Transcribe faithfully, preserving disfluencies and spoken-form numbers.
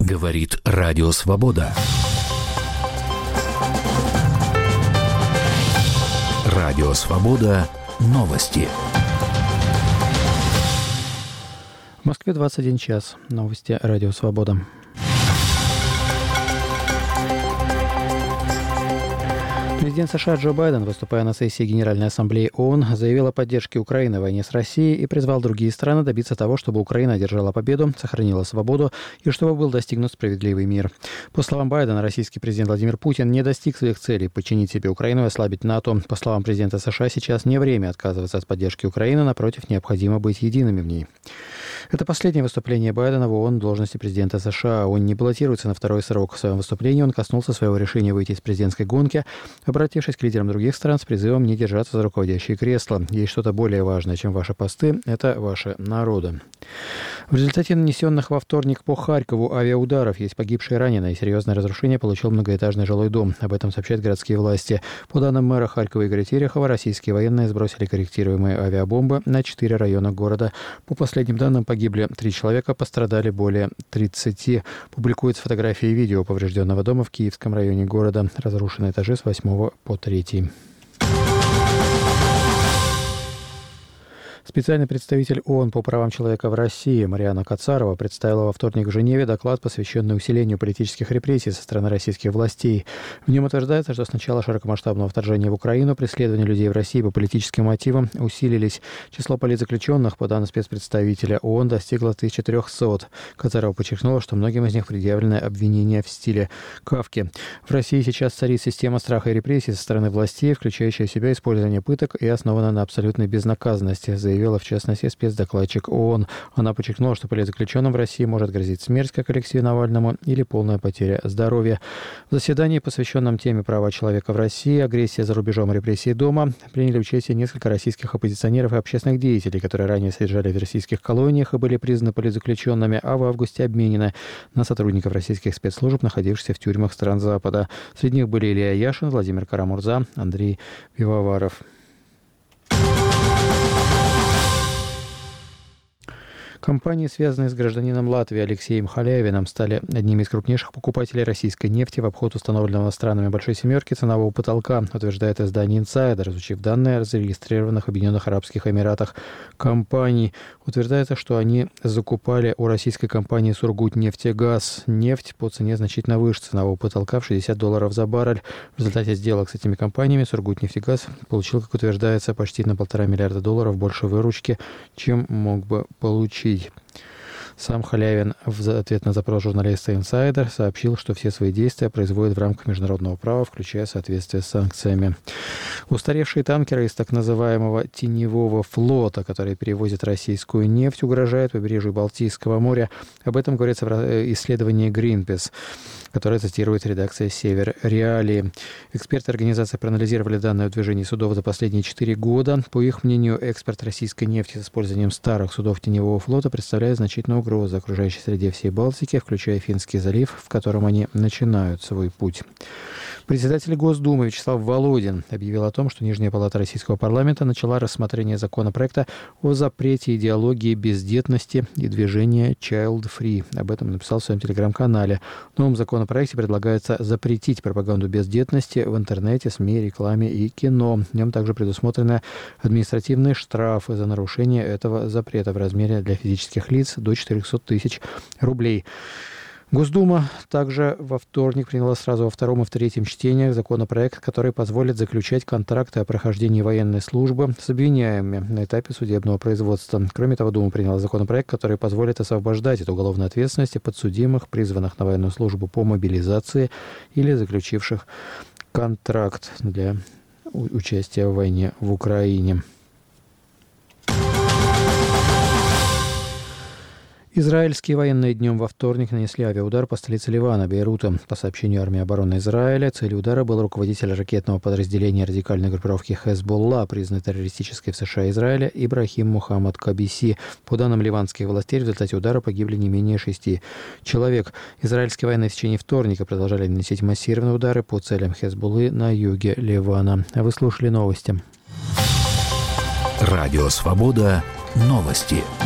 Говорит Радио Свобода. Радио Свобода. Новости. В Москве двадцать один час. Новости Радио Свобода. Президент США Джо Байден, выступая на сессии Генеральной Ассамблеи ООН, заявил о поддержке Украины в войне с Россией и призвал другие страны добиться того, чтобы Украина одержала победу, сохранила свободу и чтобы был достигнут справедливый мир. По словам Байдена, российский президент Владимир Путин не достиг своих целей подчинить себе Украину и ослабить НАТО. По словам президента США, сейчас не время отказываться от поддержки Украины, напротив, необходимо быть едиными в ней. Это последнее выступление Байдена в ООН в должности президента США. Он не баллотируется на второй срок. В своем выступлении он коснулся своего решения выйти из президентской гонки, обратившись к лидерам других стран с призывом не держаться за руководящие кресла. Есть что-то более важное, чем ваши посты. Это ваши народы. В результате нанесенных во вторник по Харькову авиаударов есть погибшие и раненые. Серьезное разрушение получил многоэтажный жилой дом. Об этом сообщают городские власти. По данным мэра Харькова Игоря Терехова, российские военные сбросили корректируемые авиабомбы на четыре района города. По последним данным, погибли три человека, пострадали более тридцати. Публикуются фотографии и видео поврежденного дома в Киевском районе города. Разрушены этажи с восьмого по третий. Специальный представитель ООН по правам человека в России Марианна Кацарова представила во вторник в Женеве доклад, посвященный усилению политических репрессий со стороны российских властей. В нем утверждается, что с начала широкомасштабного вторжения в Украину преследования людей в России по политическим мотивам усилились. Число политзаключенных, по данным спецпредставителя ООН, достигло тысячи трехсот. Кацарова подчеркнула, что многим из них предъявлены обвинения в стиле Кафки. В России сейчас царит система страха и репрессий со стороны властей, включающая в себя использование пыток и основана на абсолютной безнаказанности, заявила в частности спецдокладчик ООН. Она подчеркнула, что политзаключенным в России может грозить смерть, как Алексею Навальному, или полная потеря здоровья. В заседании, посвященном теме права человека в России, агрессия за рубежом, репрессии дома, приняли участие несколько российских оппозиционеров и общественных деятелей, которые ранее содержали в российских колониях и были признаны политзаключенными, а в августе обменены на сотрудников российских спецслужб, находившихся в тюрьмах стран Запада. Среди них были Илья Яшин, Владимир Карамурза, Андрей Пивоваров. Компании, связанные с гражданином Латвии Алексеем Халявиным, стали одними из крупнейших покупателей российской нефти в обход установленного странами Большой Семерки ценового потолка, утверждает издание «Инсайдер», изучив данные о зарегистрированных в Объединенных Арабских Эмиратах компаний. Утверждается, что они закупали у российской компании «Сургутнефтегаз» нефть по цене значительно выше ценового потолка в шестьдесят долларов за баррель. В результате сделок с этими компаниями «Сургутнефтегаз» получил, как утверждается, почти на полтора миллиарда долларов больше выручки, чем мог бы получить. Сам Халявин в ответ на запрос журналиста «Инсайдер» сообщил, что все свои действия производит в рамках международного права, включая соответствие с санкциями. Устаревшие танкеры из так называемого теневого флота, которые перевозят российскую нефть, угрожают побережью Балтийского моря. Об этом говорится в исследовании Greenpeace, которое цитирует редакция «Север Реалии». Эксперты организации проанализировали данные о движении судов за последние четыре года. По их мнению, экспорт российской нефти с использованием старых судов теневого флота представляет значительную угрозу окружающей среде всей Балтики, включая Финский залив, в котором они начинают свой путь. Председатель Госдумы Вячеслав Володин объявил о том, что Нижняя палата Российского парламента начала рассмотрение законопроекта о запрете идеологии бездетности и движения Child Free. Об этом написал в своем телеграм-канале. В новом законопроекте предлагается запретить пропаганду бездетности в интернете, СМИ, рекламе и кино. В нем также предусмотрены административные штрафы за нарушение этого запрета в размере для физических лиц до четырехсот тысяч рублей. Госдума также во вторник приняла сразу во втором и в третьем чтениях законопроект, который позволит заключать контракты о прохождении военной службы с обвиняемыми на этапе судебного производства. Кроме того, Дума приняла законопроект, который позволит освобождать от уголовной ответственности подсудимых, призванных на военную службу по мобилизации или заключивших контракт для участия в войне в Украине. Израильские военные днем во вторник нанесли авиаудар по столице Ливана, Бейрута. По сообщению армии обороны Израиля, целью удара был руководитель ракетного подразделения радикальной группировки Хезболла, признанной террористической в США и Израиля, Ибрахим Мухаммад Кабиси. По данным ливанских властей, в результате удара погибли не менее шести человек. Израильские военные в течение вторника продолжали наносить массированные удары по целям Хезболлы на юге Ливана. Вы слушали новости. Радио Свобода. Новости.